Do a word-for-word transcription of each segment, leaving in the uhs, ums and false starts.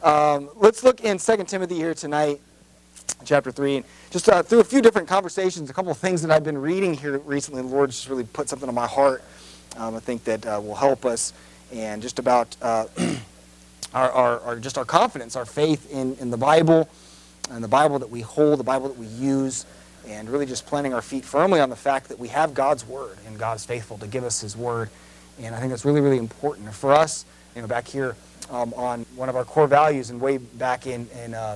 Um, let's look in Second Timothy here tonight, chapter three. And just uh, through a few different conversations, a couple of things that I've been reading here recently, the Lord just really put something on my heart um, I think that uh, will help us, and just about uh, our, our, our just our confidence, our faith in, in the Bible, and the Bible that we hold, the Bible that we use, and really just planting our feet firmly on the fact that we have God's Word, and God is faithful to give us His Word. And I think that's really, really important. And for us, you know, back here um, on one of our core values, and way back in, in, um,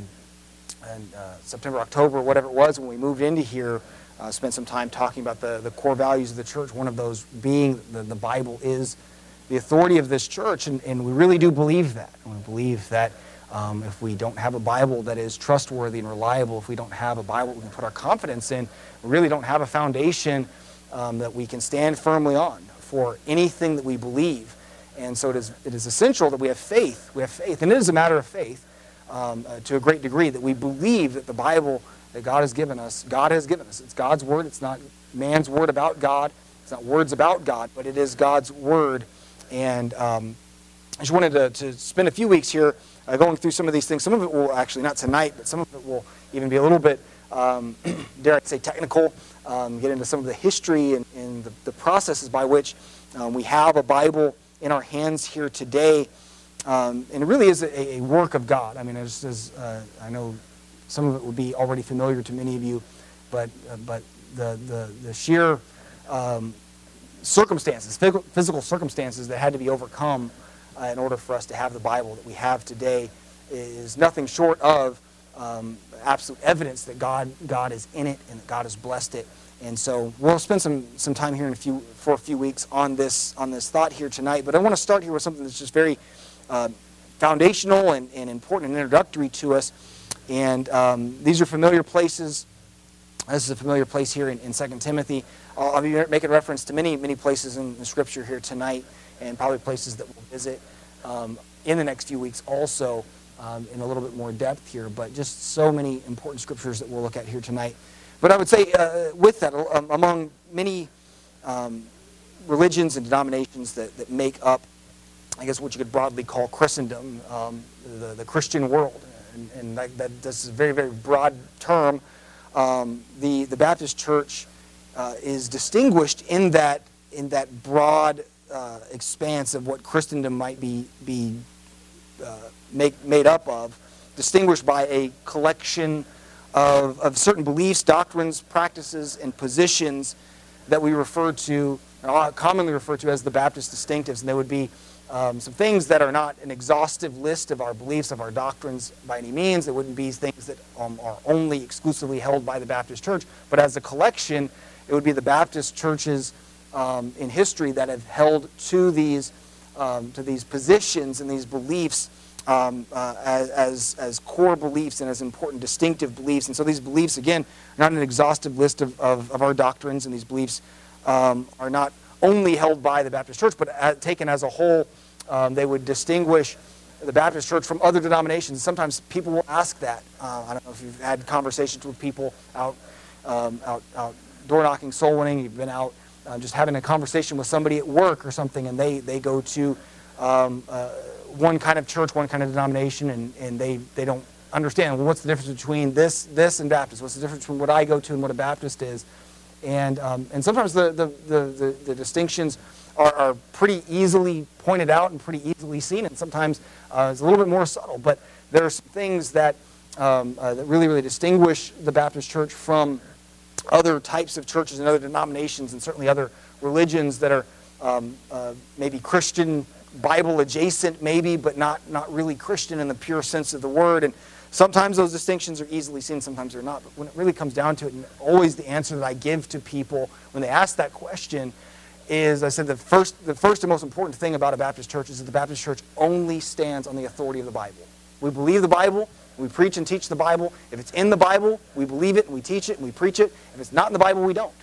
in uh, September, October, whatever it was, when we moved into here, uh, spent some time talking about the, the core values of the church, one of those being the, the Bible is the authority of this church, and, and we really do believe that. And we believe that um, if we don't have a Bible that is trustworthy and reliable, if we don't have a Bible we can put our confidence in, we really don't have a foundation um, that we can stand firmly on for anything that we believe. And so it is, it is essential that we have faith. We have faith, and it is a matter of faith um, uh, to a great degree, that we believe that the Bible that God has given us, God has given us. It's God's Word. It's not man's word about God. It's not words about God, but it is God's Word. And um, I just wanted to, to spend a few weeks here uh, going through some of these things. Some of it will actually, not tonight, but some of it will even be a little bit, um, dare I say, technical. Um, get into some of the history and, and the, the processes by which um, we have a Bible in our hands here today. Um, and it really is a, a work of God. I mean, as, as uh, I know some of it would be already familiar to many of you, but uh, but the, the, the sheer um, circumstances, physical circumstances that had to be overcome uh, in order for us to have the Bible that we have today is nothing short of um, absolute evidence that God God is in it and that God has blessed it. And so we'll spend some some time here in a few for a few weeks on this on this thought here tonight. But I want to start here with something that's just very uh, foundational and, and important and introductory to us. And um, these are familiar places. This is a familiar place here in, in Second Timothy. I'll, I'll be making reference to many, many places in the Scripture here tonight, and probably places that we'll visit um, in the next few weeks also um, in a little bit more depth here. But just so many important Scriptures that we'll look at here tonight. But I would say uh, with that, um, among many um, religions and denominations that, that make up, I guess, what you could broadly call Christendom, um, the, the Christian world, and, and that, that, that's a very, very broad term. Um, the, the Baptist Church uh, is distinguished in that, in that broad uh, expanse of what Christendom might be, be uh, make, made up of, distinguished by a collection of, of certain beliefs, doctrines, practices, and positions that we refer to, or commonly refer to as the Baptist distinctives. And they would be Um, some things that are not an exhaustive list of our beliefs, of our doctrines by any means. It wouldn't be things that um, are only exclusively held by the Baptist Church. But as a collection, it would be the Baptist churches um, in history that have held to these um, to these positions and these beliefs um, uh, as, as core beliefs and as important distinctive beliefs. And so these beliefs, again, are not an exhaustive list of, of, of our doctrines, and these beliefs um, are not only held by the Baptist Church, but uh, taken as a whole, um, they would distinguish the Baptist Church from other denominations. Sometimes people will ask that. Uh, I don't know if you've had conversations with people out, um, out, out door knocking, soul winning. You've been out uh, just having a conversation with somebody at work or something, and they they go to um, uh, one kind of church, one kind of denomination, and, and they they don't understand, well, what's the difference between this this and Baptist? What's the difference between what I go to and what a Baptist is? And um, and sometimes the the, the, the, the distinctions are, are pretty easily pointed out and pretty easily seen, and sometimes uh, it's a little bit more subtle. But there are some things that um, uh, that really really distinguish the Baptist Church from other types of churches and other denominations, and certainly other religions that are um, uh, maybe Christian, Bible adjacent, maybe, but not not really Christian in the pure sense of the word. And sometimes those distinctions are easily seen, sometimes they're not. But when it really comes down to it, and always the answer that I give to people when they ask that question is, I said the first, the first and most important thing about a Baptist church is that the Baptist church only stands on the authority of the Bible. We believe the Bible, we preach and teach the Bible. If it's in the Bible, we believe it and we teach it and we preach it. If it's not in the Bible, we don't.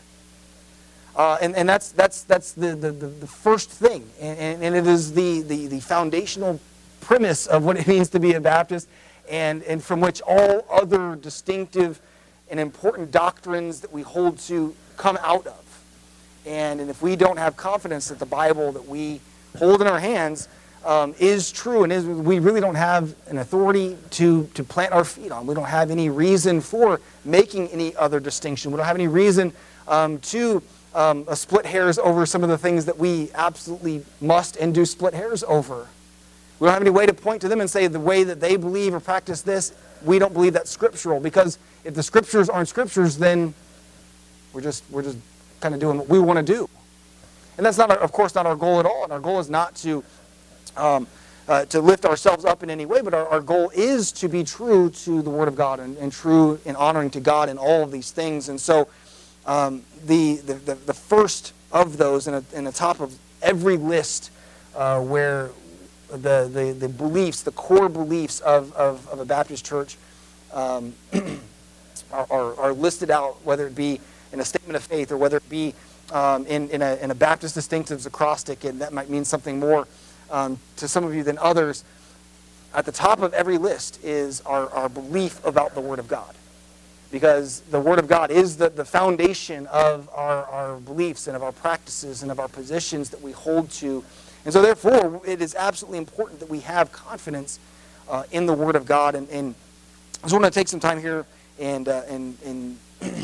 Uh, and, and that's that's that's the, the, the first thing. And, and, and it is the, the, the foundational premise of what it means to be a Baptist, and, and from which all other distinctive and important doctrines that we hold to come out of. And, and if we don't have confidence that the Bible that we hold in our hands um, is true and is we really don't have an authority to, to plant our feet on. We don't have any reason for making any other distinction. We don't have any reason um, to um, uh, split hairs over some of the things that we absolutely must and do split hairs over. We don't have any way to point to them and say the way that they believe or practice this, we don't believe that's scriptural. Because if the scriptures aren't scriptures, then we're just we're just kind of doing what we want to do. And that's not, of course, not our goal at all. And our goal is not to um, uh, to lift ourselves up in any way, but our, our goal is to be true to the Word of God and, and true in honoring to God in all of these things. And so um, the, the, the the first of those, in, a, in the top of every list, uh, where the, the the beliefs, the core beliefs of of, of a Baptist church um, are, are are listed out, whether it be in a statement of faith or whether it be Um, in, in, a, in a Baptist distinctives acrostic, and that might mean something more um, to some of you than others. At the top of every list is our, our belief about the Word of God. Because the Word of God is the, the foundation of our, our beliefs and of our practices and of our positions that we hold to. And so therefore, it is absolutely important that we have confidence uh, in the Word of God. And, and I just want to take some time here and, uh, and, and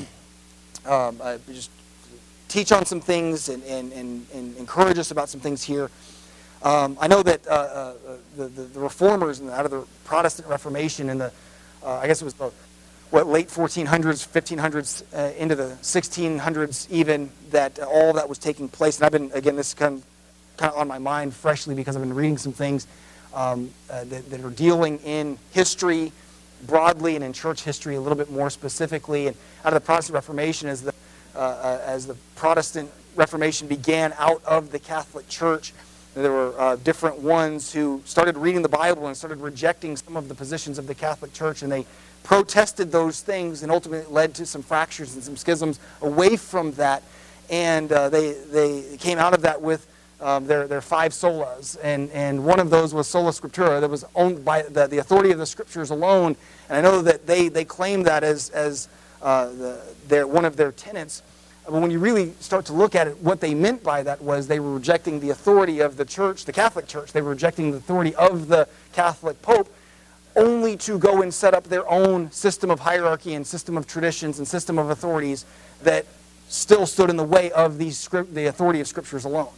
um, uh, just teach on some things and, and, and, and encourage us about some things here. Um, I know that uh, uh, the, the, the reformers and out of the Protestant Reformation in the, uh, I guess it was the what late fourteen hundreds, fifteen hundreds, uh, into the sixteen hundreds even, that uh, all that was taking place. And I've been, again, this is kind of, kind of on my mind freshly because I've been reading some things um, uh, that, that are dealing in history broadly and in church history a little bit more specifically. And out of the Protestant Reformation is the Uh, uh, as the Protestant Reformation began out of the Catholic Church, there were uh, different ones who started reading the Bible and started rejecting some of the positions of the Catholic Church, and they protested those things, and ultimately led to some fractures and some schisms away from that. And uh, they they came out of that with um, their their five solas, and and one of those was sola scriptura, that was owned by the, the authority of the Scriptures alone. And I know that they they claim that as as Uh, the, their, one of their tenets. But when you really start to look at it, what they meant by that was they were rejecting the authority of the church, the Catholic Church. They were rejecting the authority of the Catholic Pope, only to go and set up their own system of hierarchy and system of traditions and system of authorities that still stood in the way of the, script, the authority of Scriptures alone.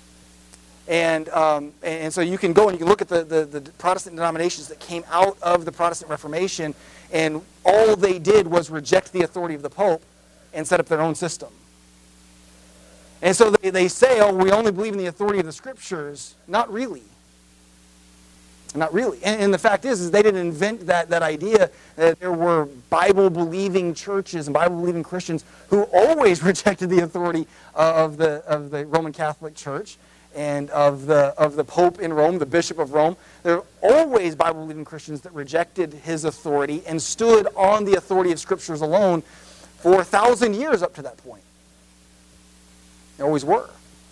And um, and so you can go and you can look at the, the, the Protestant denominations that came out of the Protestant Reformation, and all they did was reject the authority of the Pope and set up their own system. And so they, they say, oh, we only believe in the authority of the Scriptures. Not really. Not really. And, and the fact is, is they didn't invent that, that idea that there were Bible-believing churches and Bible-believing Christians who always rejected the authority of the, of the Roman Catholic Church and of the of the Pope in Rome, the Bishop of Rome. There are always Bible-believing Christians that rejected his authority and stood on the authority of Scriptures alone for a thousand years up to that point. There always were.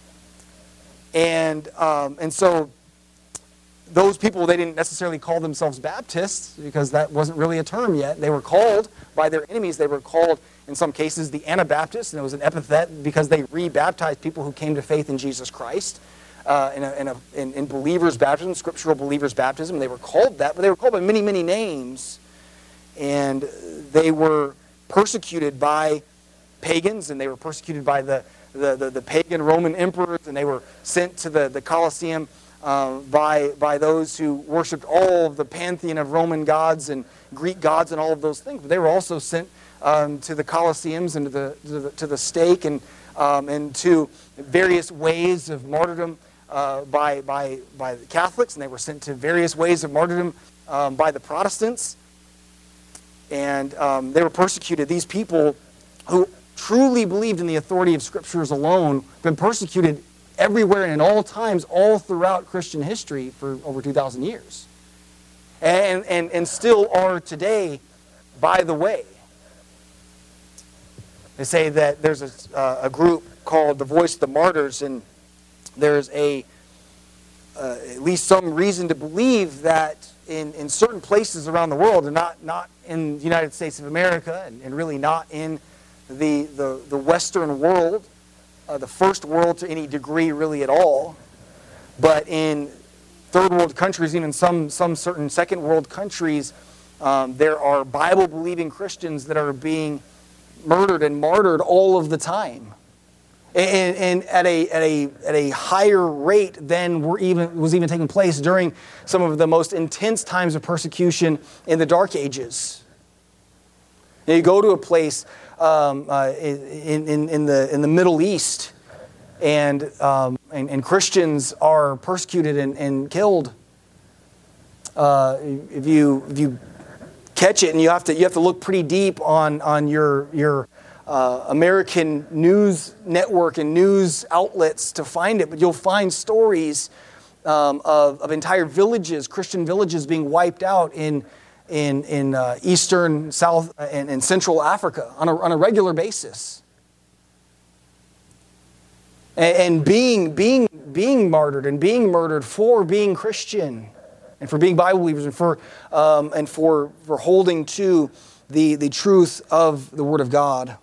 And um, and so those people, they didn't necessarily call themselves Baptists because that wasn't really a term yet. They were called by their enemies. They were called, in some cases, the Anabaptists, and it was an epithet because they re-baptized people who came to faith in Jesus Christ uh, in, a, in, a, in, in believers' baptism, scriptural believers' baptism. They were called that, but they were called by many, many names, and they were persecuted by pagans, and they were persecuted by the, the, the, the pagan Roman emperors, and they were sent to the, the Colosseum Uh, by by those who worshipped all of the pantheon of Roman gods and Greek gods and all of those things. But they were also sent um, to the Colosseums and to the to the, to the stake and um, and to various ways of martyrdom uh, by by by the Catholics, and they were sent to various ways of martyrdom um, by the Protestants. And um, they were persecuted. These people who truly believed in the authority of Scriptures alone have been persecuted everywhere and in all times, all throughout Christian history for over two thousand years. And, and, and still are today, by the way. They say that there's a, uh, a group called the Voice of the Martyrs, and there's a uh, at least some reason to believe that in, in certain places around the world, and not, not in the United States of America, and, and really not in the, the, the Western world, Uh, the first world to any degree really at all, but in third world countries, even some, some certain second world countries, um, there are Bible-believing Christians that are being murdered and martyred all of the time. And, and at a at a at a higher rate than were even was even taking place during some of the most intense times of persecution in the Dark Ages. Now you go to a place um, uh, in, in in the in the Middle East, and um, and, and Christians are persecuted and, and killed. Uh, if you if you catch it, and you have to you have to look pretty deep on on your your. Uh, American news network and news outlets to find it, but you'll find stories um, of, of entire villages, Christian villages being wiped out in in in uh, eastern, south, and, and central Africa on a on a regular basis, and, and being being being martyred and being murdered for being Christian, and for being Bible believers, and for um, and for for holding to the the truth of the Word of God.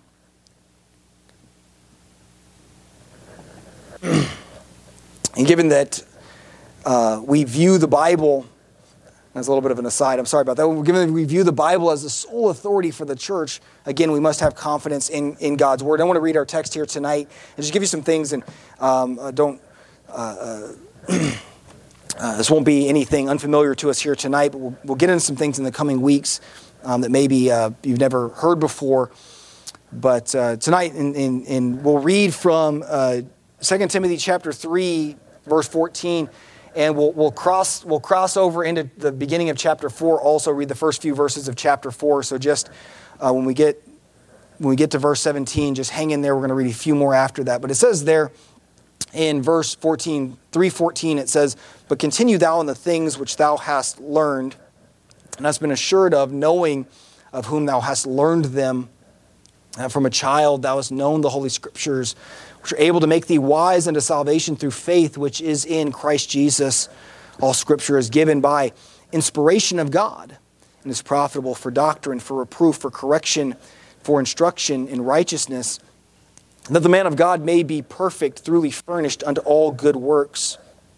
And given that uh, we view the Bible, that's a little bit of an aside, I'm sorry about that. Given that we view the Bible as the sole authority for the church, again, we must have confidence in, in God's Word. I want to read our text here tonight and just give you some things, and um, uh, don't, uh, uh, uh, this won't be anything unfamiliar to us here tonight, but we'll, we'll get into some things in the coming weeks um, that maybe uh, you've never heard before. But uh, tonight, in, in, in, we'll read from uh, Second Timothy chapter three, verse fourteen, and we'll we'll cross we'll cross over into the beginning of chapter four. Also, read the first few verses of chapter four. So just uh, when we get when we get to verse seventeen, just hang in there. We're going to read a few more after that. But it says there in verse fourteen, three fourteen, it says, "But continue thou in the things which thou hast learned, and hast been assured of, knowing of whom thou hast learned them. Uh, from a child thou hast known the Holy Scriptures, which are able to make thee wise unto salvation through faith, which is in Christ Jesus. All Scripture is given by inspiration of God, and is profitable for doctrine, for reproof, for correction, for instruction in righteousness, that the man of God may be perfect, truly furnished unto all good works.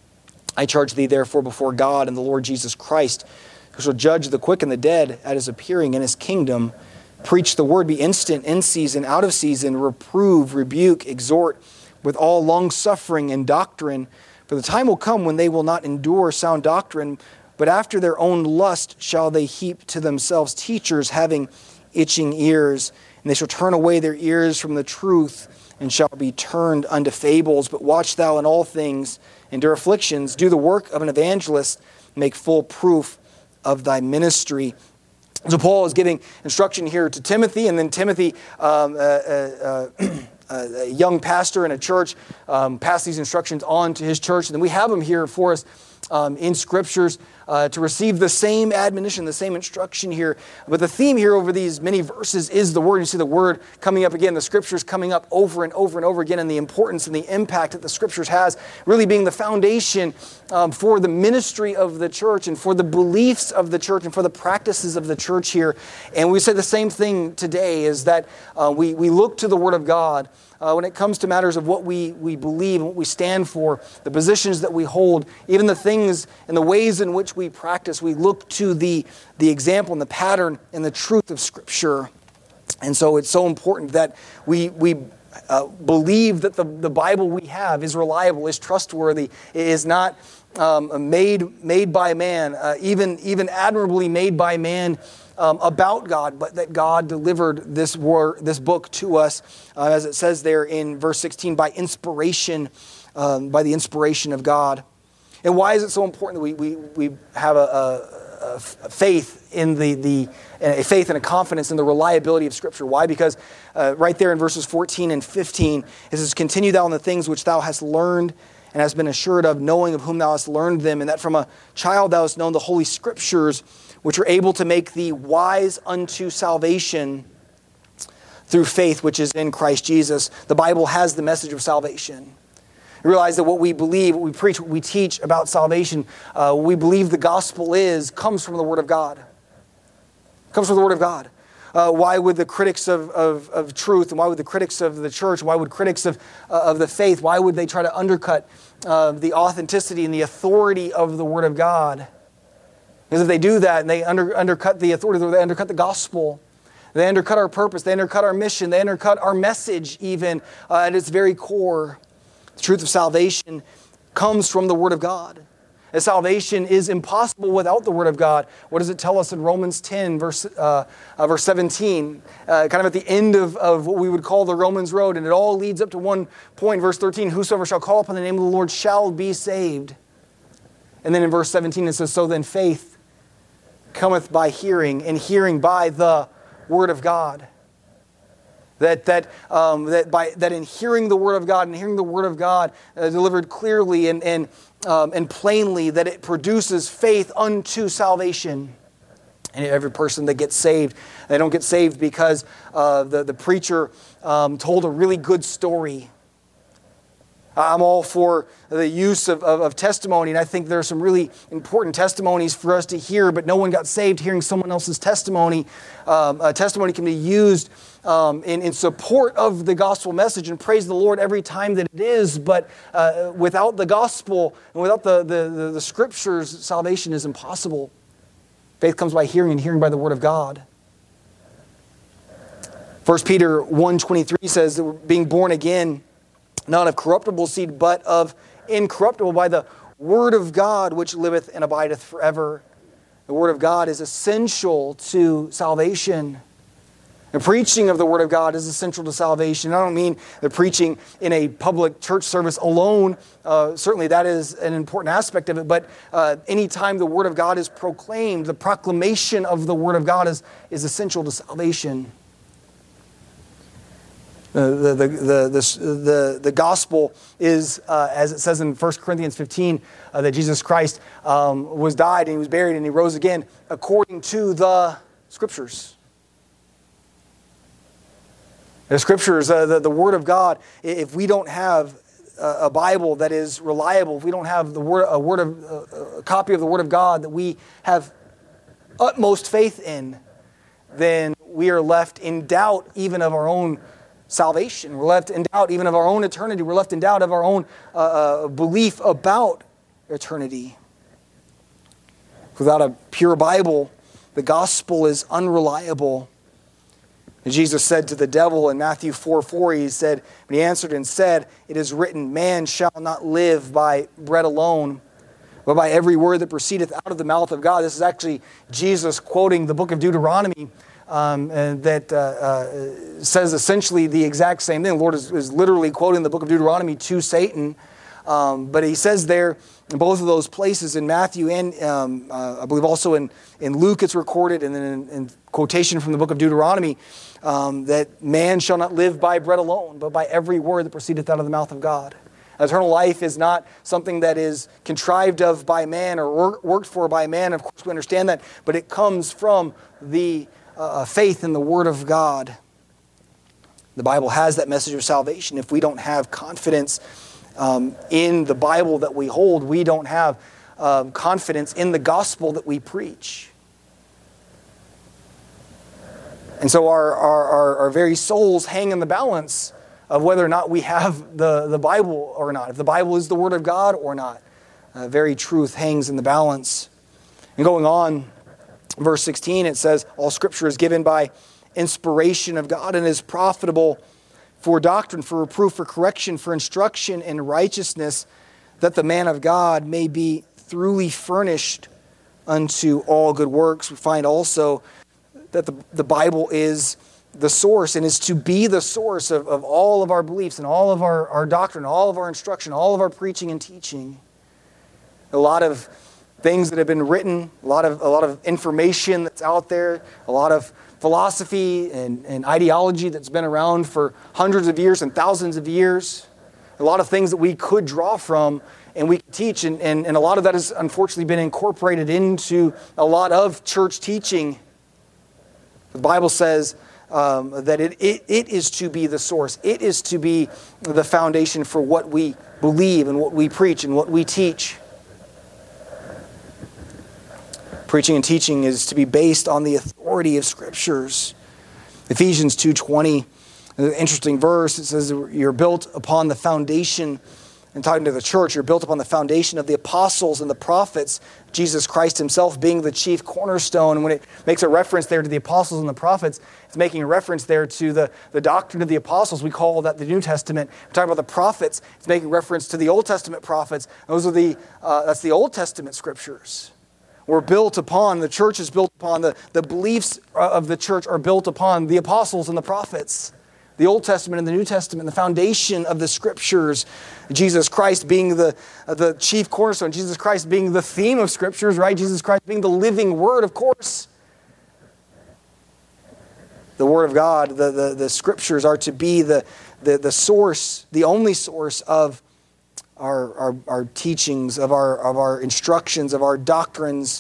I charge thee therefore before God and the Lord Jesus Christ, who shall judge the quick and the dead at his appearing in his kingdom. Preach the word, be instant, in season, out of season, reprove, rebuke, exhort, with all longsuffering and doctrine. For the time will come when they will not endure sound doctrine, but after their own lust shall they heap to themselves teachers having itching ears. And they shall turn away their ears from the truth, and shall be turned unto fables. But watch thou in all things, endure afflictions, do the work of an evangelist, make full proof of thy ministry." So Paul is giving instruction here to Timothy, and then Timothy, um, uh, uh, uh, a young pastor in a church, um, passed these instructions on to his church. And then we have them here for us um, in Scriptures uh, to receive the same admonition, the same instruction here. But the theme here over these many verses is the Word. You see the Word coming up again, the Scriptures coming up over and over and over again, and the importance and the impact that the Scriptures has, really being the foundation um, for the ministry of the church and for the beliefs of the church and for the practices of the church here. And we say the same thing today, is that uh, we, we look to the Word of God Uh, when it comes to matters of what we, we believe and what we stand for, the positions that we hold, even the things and the ways in which we practice, we look to the, the example and the pattern and the truth of Scripture. And so it's so important that we, we uh, believe that the, the Bible we have is reliable, is trustworthy, is not um, made, made by man, uh, even, even admirably made by man, Um, about God, but that God delivered this word, this book to us, uh, as it says there in verse sixteen, by inspiration, um, by the inspiration of God. And why is it so important that we we, we have a, a, a faith in the the a faith and a confidence in the reliability of Scripture? Why? Because uh, right there in verses fourteen and fifteen, it says, "Continue thou in the things which thou hast learned and hast been assured of, knowing of whom thou hast learned them, and that from a child thou hast known the Holy Scriptures, which are able to make thee wise unto salvation through faith, which is in Christ Jesus." The Bible has the message of salvation. You realize that what we believe, what we preach, what we teach about salvation, uh, what we believe the gospel is, comes from the Word of God. Comes from the Word of God. Uh, why would the critics of, of, of truth, and why would the critics of the church, why would critics of, uh, of the faith, why would they try to undercut uh, the authenticity and the authority of the Word of God. Because if they do that and they under, undercut the authority, they undercut the gospel, they undercut our purpose, they undercut our mission, they undercut our message even uh, at its very core. The truth of salvation comes from the Word of God. And salvation is impossible without the Word of God. What does it tell us in Romans ten, verse, uh, uh, verse seventeen? Uh, kind of at the end of, of what we would call the Romans road. And it all leads up to one point, verse thirteen. Whosoever shall call upon the name of the Lord shall be saved. And then in verse seventeen it says, so then faith cometh by hearing, and hearing by the Word of God. That that um, that by that in hearing the Word of God and hearing the Word of God uh, delivered clearly and and um, and plainly, that it produces faith unto salvation. And every person that gets saved, they don't get saved because uh, the the preacher um, told a really good story. I'm all for the use of, of, of testimony, and I think there are some really important testimonies for us to hear, but no one got saved hearing someone else's testimony. Um, a testimony can be used um, in, in support of the gospel message, and praise the Lord every time that it is, but uh, without the gospel and without the, the, the, the scriptures, salvation is impossible. Faith comes by hearing, and hearing by the Word of God. First Peter one twenty-three says that we're being born again, not of corruptible seed, but of incorruptible, by the Word of God, which liveth and abideth forever. The Word of God is essential to salvation. The preaching of the Word of God is essential to salvation. I don't mean the preaching in a public church service alone. Uh, certainly that is an important aspect of it. But uh, anytime the Word of God is proclaimed, the proclamation of the Word of God is, is essential to salvation. The, the, the, the, the, the gospel is, uh, as it says in First Corinthians fifteen, uh, that Jesus Christ um, was died and He was buried and He rose again according to the Scriptures. The Scriptures, uh, the, the Word of God, if we don't have a, a Bible that is reliable, if we don't have the word, a, word of, a, a copy of the Word of God that we have utmost faith in, then we are left in doubt even of our own salvation. We're left in doubt even of our own eternity. We're left in doubt of our own uh, uh, belief about eternity. Without a pure Bible, the gospel is unreliable. And Jesus said to the devil in Matthew four four, He said, when He answered and said, it is written, man shall not live by bread alone, but by every word that proceedeth out of the mouth of God. This is actually Jesus quoting the book of Deuteronomy, Um, and that uh, uh, says essentially the exact same thing. The Lord is, is literally quoting the book of Deuteronomy to Satan. Um, but He says there in both of those places, in Matthew and um, uh, I believe also in, in Luke it's recorded, and then in, in quotation from the book of Deuteronomy, um, that man shall not live by bread alone, but by every word that proceedeth out of the mouth of God. Eternal life is not something that is contrived of by man or worked for by man. Of course we understand that, but it comes from the Uh, faith in the Word of God. The Bible has that message of salvation. If we don't have confidence um, in the Bible that we hold, we don't have uh, confidence in the gospel that we preach. And so our, our, our, our very souls hang in the balance of whether or not we have the, the Bible or not. If the Bible is the Word of God or not. Uh, very truth hangs in the balance. And going on, verse sixteen, it says, all Scripture is given by inspiration of God and is profitable for doctrine, for reproof, for correction, for instruction in righteousness, that the man of God may be thoroughly furnished unto all good works. We find also that the, the Bible is the source and is to be the source of, of all of our beliefs and all of our, our doctrine, all of our instruction, all of our preaching and teaching. A lot of things that have been written, a lot of a lot of information that's out there, a lot of philosophy and, and ideology that's been around for hundreds of years and thousands of years. A lot of things that we could draw from and we could teach, and, and, and a lot of that has unfortunately been incorporated into a lot of church teaching. The Bible says um, that it, it, it is to be the source. It is to be the foundation for what we believe and what we preach and what we teach. Preaching and teaching is to be based on the authority of Scriptures. Ephesians two twenty, an interesting verse. It says you're built upon the foundation and talking to the church, you're built upon the foundation of the apostles and the prophets, Jesus Christ himself being the chief cornerstone. And when it makes a reference there to the apostles and the prophets, it's making a reference there to the, the doctrine of the apostles. We call that the New Testament. We're talking about the prophets. It's making reference to the Old Testament prophets. Those are the, uh, that's the Old Testament scriptures. We're built upon, the church is built upon, the, the beliefs of the church are built upon the apostles and the prophets. The Old Testament and the New Testament, the foundation of the Scriptures, Jesus Christ being the, uh, the chief cornerstone, Jesus Christ being the theme of Scriptures, right? Jesus Christ being the living Word, of course. The Word of God, the, the, the Scriptures are to be the, the, the source, the only source of our, our, our teachings, of our, of our instructions, of our doctrines.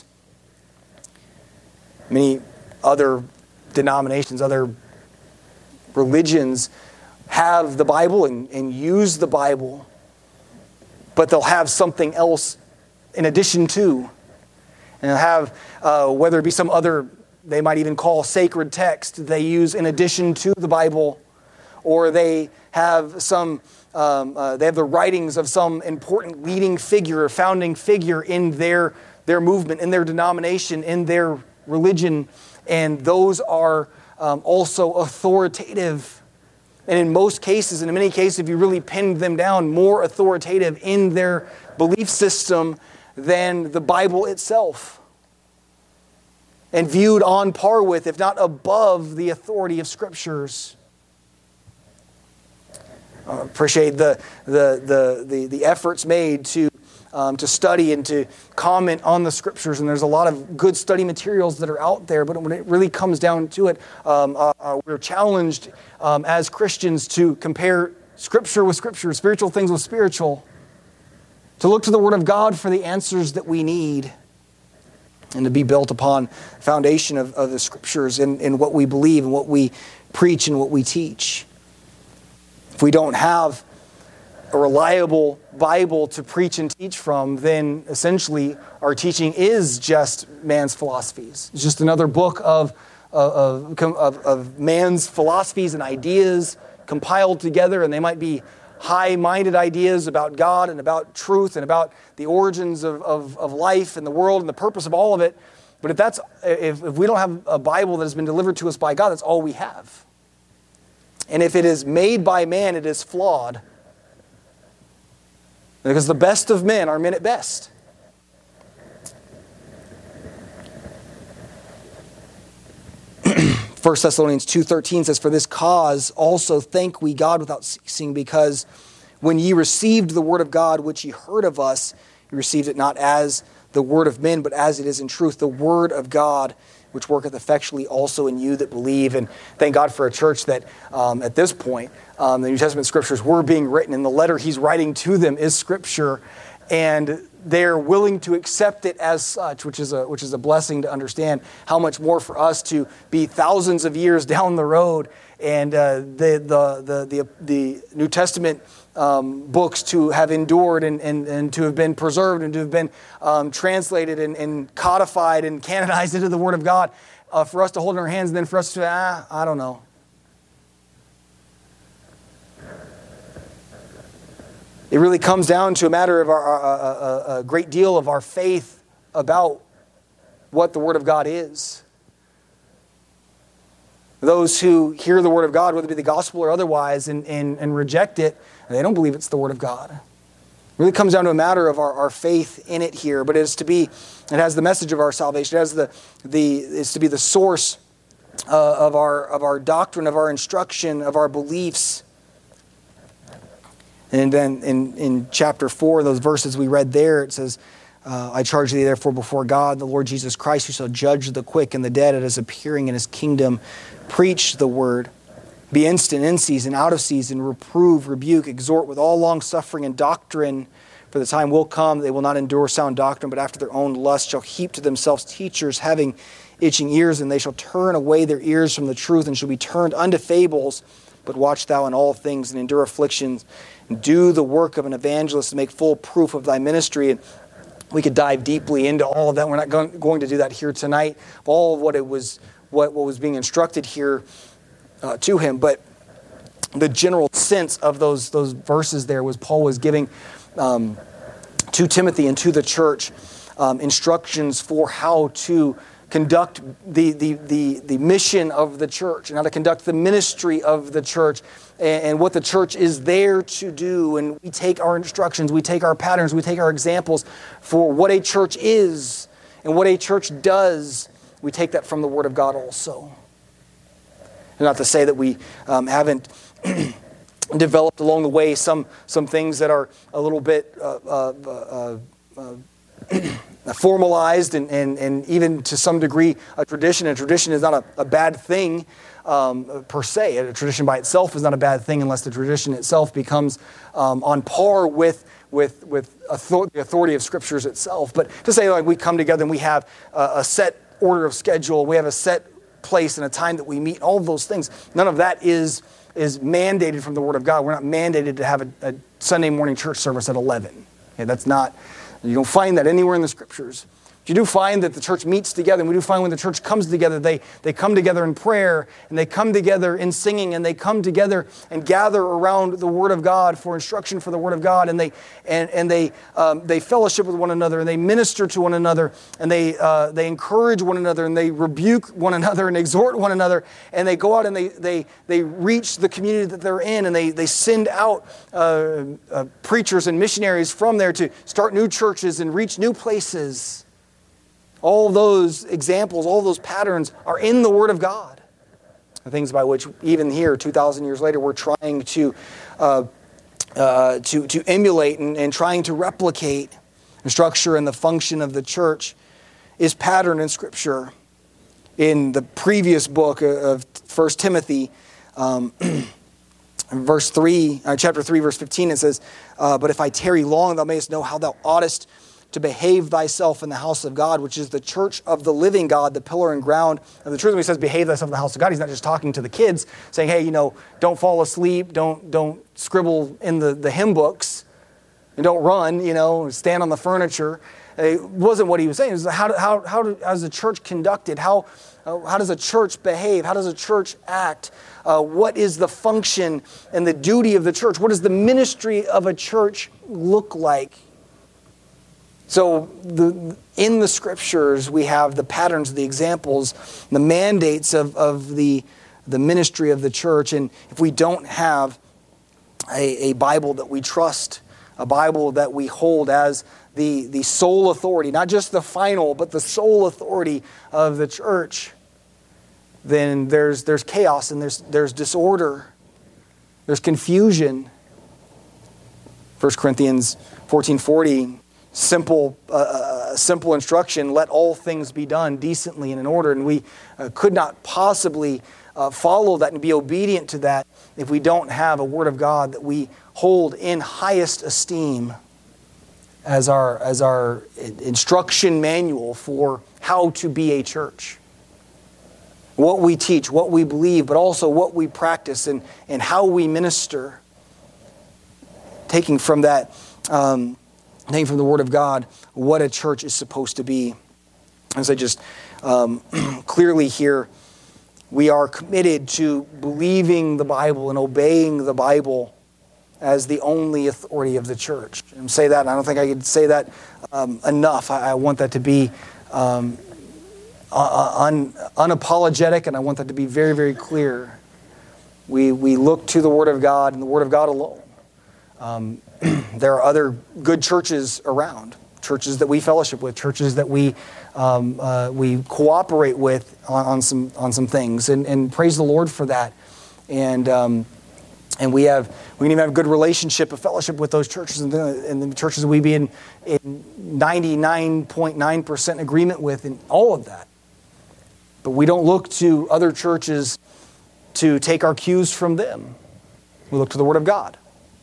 Many other denominations, other religions have the Bible and, and use the Bible, but they'll have something else in addition to. And they'll have, uh, whether it be some other, they might even call sacred text, they use in addition to the Bible, or they have some, um, uh, they have the writings of some important leading figure or founding figure in their, their movement, in their denomination, in their religion, and those are Um, also authoritative. And in most cases, and in many cases, if you really pinned them down, more authoritative in their belief system than the Bible itself. And viewed on par with, if not above, the authority of Scriptures. I appreciate the, the, the, the, the efforts made to Um, to study and to comment on the Scriptures. And there's a lot of good study materials that are out there. But when it really comes down to it, um, uh, uh, we're challenged um, as Christians to compare Scripture with Scripture, spiritual things with spiritual, to look to the Word of God for the answers that we need, and to be built upon the foundation of, of the Scriptures and, and what we believe and what we preach and what we teach. If we don't have a reliable Bible to preach and teach from, then essentially our teaching is just man's philosophies. It's just another book of, of, of, of man's philosophies and ideas compiled together, and they might be high-minded ideas about God and about truth and about the origins of, of, of life and the world and the purpose of all of it. But if that's if, if we don't have a Bible that has been delivered to us by God, that's all we have. And if it is made by man, it is flawed. Because the best of men are men at best. First Thessalonians two thirteen says, "For this cause also thank we God without ceasing, because when ye received the word of God, which ye heard of us, ye received it not as the word of men, but as it is in truth, the word of God, which worketh effectually also in you that believe." And thank God for a church that um, at this point, um, the New Testament Scriptures were being written, and the letter he's writing to them is Scripture, and they're willing to accept it as such, which is a which is a blessing to understand. How much more for us to be thousands of years down the road, and uh, the, the the the the New Testament Um, books to have endured and, and, and to have been preserved and to have been um, translated and, and codified and canonized into the Word of God, uh, for us to hold in our hands and then for us to say, ah, I don't know. It really comes down to a matter of our, a, a, a great deal of our faith about what the Word of God is. Those who hear the Word of God, whether it be the gospel or otherwise, and, and, and reject it, they don't believe it's the Word of God. It really comes down to a matter of our, our faith in it here. But it is to be, it has the message of our salvation. It has the, the it's to be the source uh, of our of our doctrine, of our instruction, of our beliefs. And then in, in chapter four, those verses we read there, it says, uh, I charge thee therefore before God, the Lord Jesus Christ, who shall judge the quick and the dead at his appearing in his kingdom. Preach the word. Be instant in season, out of season, reprove, rebuke, exhort with all long suffering and doctrine. For the time will come, they will not endure sound doctrine, but after their own lust shall heap to themselves teachers having itching ears, and they shall turn away their ears from the truth, and shall be turned unto fables. But watch thou in all things, and endure afflictions, and do the work of an evangelist, and make full proof of thy ministry. And we could dive deeply into all of that. We're not going, going to do that here tonight. All of what it was, what, what was being instructed here Uh, to him, but the general sense of those those verses there was Paul was giving um, to Timothy and to the church um, instructions for how to conduct the, the, the, the mission of the church and how to conduct the ministry of the church and, and what the church is there to do. And we take our instructions, we take our patterns, we take our examples for what a church is and what a church does. We take that from the Word of God also. And not to say that we um, haven't developed along the way some some things that are a little bit uh, uh, uh, uh, formalized and, and, and even to some degree a tradition. And tradition is not a, a bad thing um, per se. A tradition by itself is not a bad thing unless the tradition itself becomes um, on par with with with author- the authority of Scriptures itself. But to say like we come together and we have a, a set order of schedule, we have a set place and a time that we meet, all of those things, none of that is is mandated from the Word of God. We're not mandated to have a, a Sunday morning church service at eleven. Okay, that's not, you don't find that anywhere in the Scriptures. You do find that the church meets together, and we do find when the church comes together, they, they come together in prayer, and they come together in singing, and they come together and gather around the Word of God for instruction for the Word of God, and they and, and they um, they fellowship with one another, and they minister to one another, and they uh, they encourage one another, and they rebuke one another, and exhort one another, and they go out and they they they reach the community that they're in, and they they send out uh, uh, preachers and missionaries from there to start new churches and reach new places. All those examples, all those patterns are in the Word of God. The things by which even here, two thousand years later, we're trying to uh, uh, to, to emulate and, and trying to replicate the structure and the function of the church is patterned in Scripture. In the previous book of First Timothy, um, verse three, uh, chapter three, verse fifteen, it says, uh, "But if I tarry long, thou mayest know how thou oughtest to behave thyself in the house of God, which is the church of the living God, the pillar and ground of the truth." When he says behave thyself in the house of God, he's not just talking to the kids, saying, hey, you know, don't fall asleep, don't don't scribble in the, the hymn books, and don't run, you know, stand on the furniture. It wasn't what he was saying. It was how, how, how, how is the church conducted? How, uh, how does a church behave? How does a church act? Uh, what is the function and the duty of the church? What does the ministry of a church look like? So the, in the Scriptures, we have the patterns, the examples, the mandates of, of the, the ministry of the church. And if we don't have a, a Bible that we trust, a Bible that we hold as the, the sole authority, not just the final, but the sole authority of the church, then there's, there's chaos and there's, there's disorder. There's confusion. First Corinthians fourteen forty, Simple, uh, simple instruction, let all things be done decently and in order. And we uh, could not possibly uh, follow that and be obedient to that if we don't have a Word of God that we hold in highest esteem as our, as our instruction manual for how to be a church. What we teach, what we believe, but also what we practice and, and how we minister. Taking from that... Um, Taking from the Word of God what a church is supposed to be. As I just um, clearly here, we are committed to believing the Bible and obeying the Bible as the only authority of the church. And say that, and I don't think I could say that um, enough. I, I want that to be um, un, unapologetic, and I want that to be very, very clear. We, we look to the Word of God and the Word of God alone. Um, there are other good churches around, churches that we fellowship with, churches that we um, uh, we cooperate with on, on some on some things, and, and praise the Lord for that. And um, and we have we can even have a good relationship, a fellowship with those churches, and the, and the churches that we be in in ninety-nine point nine percent agreement with, in all of that. But we don't look to other churches to take our cues from them. We look to the Word of God.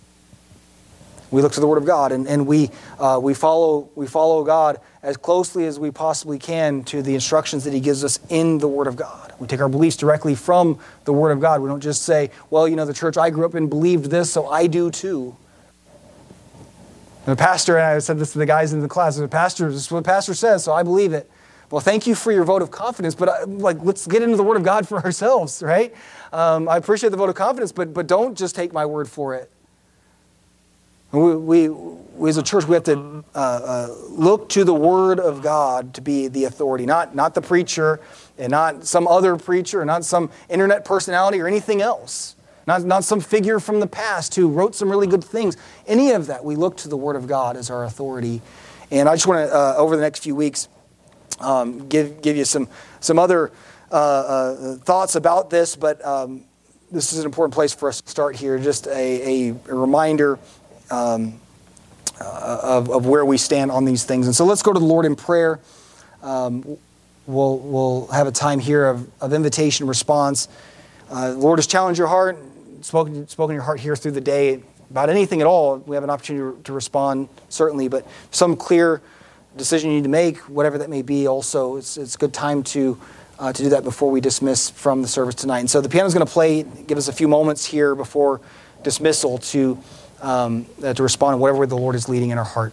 We look to the Word of God, and, and we uh, we follow we follow God as closely as we possibly can to the instructions that He gives us in the Word of God. We take our beliefs directly from the Word of God. We don't just say, well, you know, the church I grew up in believed this, so I do too. And the pastor, and I said this to the guys in the class, the pastor, this is what the pastor says, so I believe it. Well, thank you for your vote of confidence, but I, like, let's get into the Word of God for ourselves, right? Um, I appreciate the vote of confidence, but but don't just take my word for it. We, we, we as a church, we have to uh, uh, look to the Word of God to be the authority, not, not the preacher, and not some other preacher, or not some internet personality or anything else. Not, not some figure from the past who wrote some really good things. Any of that, we look to the Word of God as our authority. And I just want to, uh, over the next few weeks, um, give give you some some other uh, uh, thoughts about this. But um, this is an important place for us to start here. Just a, a, a reminder um, uh, of, of where we stand on these things. And so let's go to the Lord in prayer. Um, we'll we'll have a time here of, of invitation response. Uh, the Lord has challenged your heart, spoken spoken your heart here through the day about anything at all. We have an opportunity to, to respond, certainly, but some clear decision you need to make, whatever that may be. Also, it's it's a good time to uh, to do that before we dismiss from the service tonight. And so the piano's going to play. Give us a few moments here before dismissal to um, uh, to respond to whatever the Lord is leading in our heart.